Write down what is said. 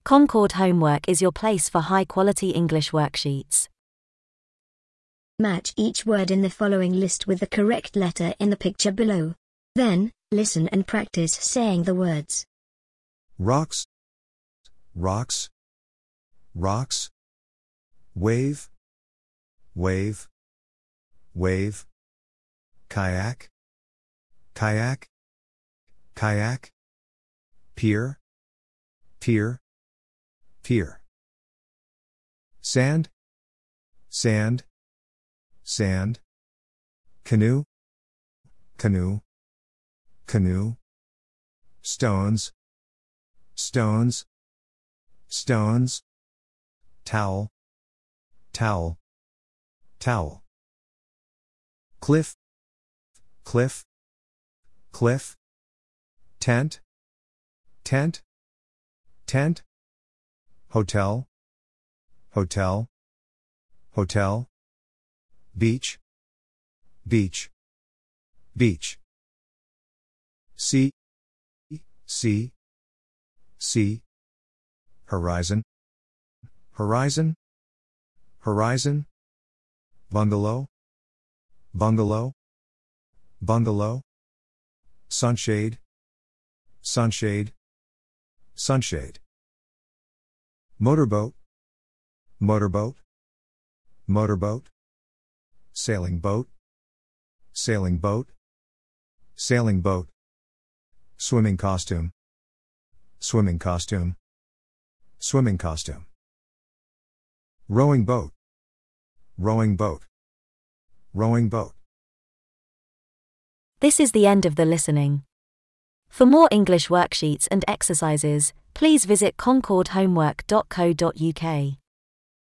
Concord Homework is your place for high-quality English worksheets. Match each word in the following list with the correct letter in the picture below. Then, listen and practice saying the words. Rocks, rocks, rocks. Wave, wave, wave. Kayak, kayak, kayak. Pier, pier, pier. Sand, sand, sand. Canoe, canoe, canoe. Stones, stones, stones. Towel, towel, towel. Cliff, cliff, cliff. Tent, tent, tent. Hotel, hotel, hotel. Beach, beach, beach. Sea, sea, sea. Horizon, horizon, horizon. Bungalow, bungalow, bungalow. Sunshade, sunshade, sunshade. Motorboat, motorboat, motorboat. Sailing boat, sailing boat, sailing boat. Swimming costume, swimming costume, swimming costume. Rowing boat, rowing boat, rowing boat. This is the end of the listening. For more English worksheets and exercises, please visit concordhomework.co.uk.